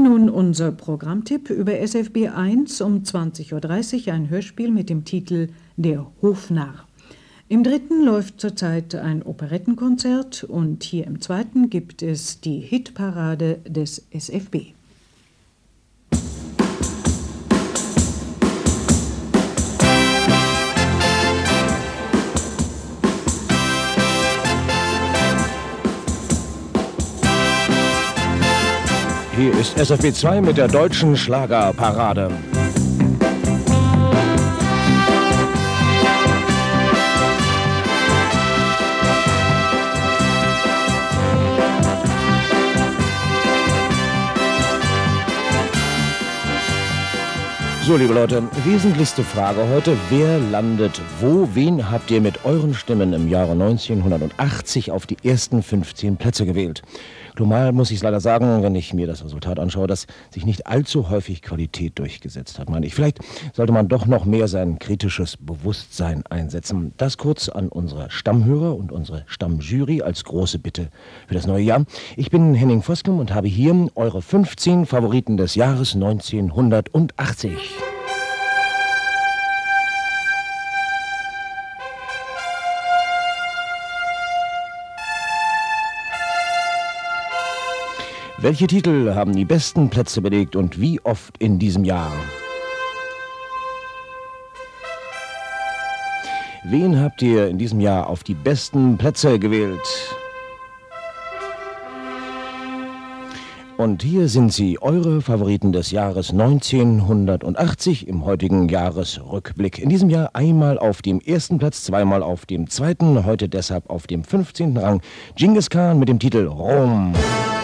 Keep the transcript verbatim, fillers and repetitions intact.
nun unser Programmtipp über S F B eins um zwanzig Uhr dreißig, ein Hörspiel mit dem Titel Der Hofnarr. Im dritten läuft zurzeit ein Operettenkonzert und hier im zweiten gibt es die Hitparade des S F B. Hier ist S F B zwei mit der deutschen Schlagerparade. So, liebe Leute, wesentlichste Frage heute: Wer landet wo? Wen habt ihr mit euren Stimmen im Jahre neunzehnhundertachtzig auf die ersten fünfzehn Plätze gewählt? Global muss ich leider sagen, wenn ich mir das Resultat anschaue, dass sich nicht allzu häufig Qualität durchgesetzt hat, meine ich. Vielleicht sollte man doch noch mehr sein kritisches Bewusstsein einsetzen. Das kurz an unsere Stammhörer und unsere Stammjury als große Bitte für das neue Jahr. Ich bin Henning Voskum und habe hier eure fünfzehn Favoriten des Jahres neunzehnhundertachtzig. Welche Titel haben die besten Plätze belegt und wie oft in diesem Jahr? Wen habt ihr in diesem Jahr auf die besten Plätze gewählt? Und hier sind sie, eure Favoriten des Jahres neunzehnhundertachtzig im heutigen Jahresrückblick. In diesem Jahr einmal auf dem ersten Platz, zweimal auf dem zweiten, heute deshalb auf dem fünfzehnten Rang. Dschingis Khan mit dem Titel Rom.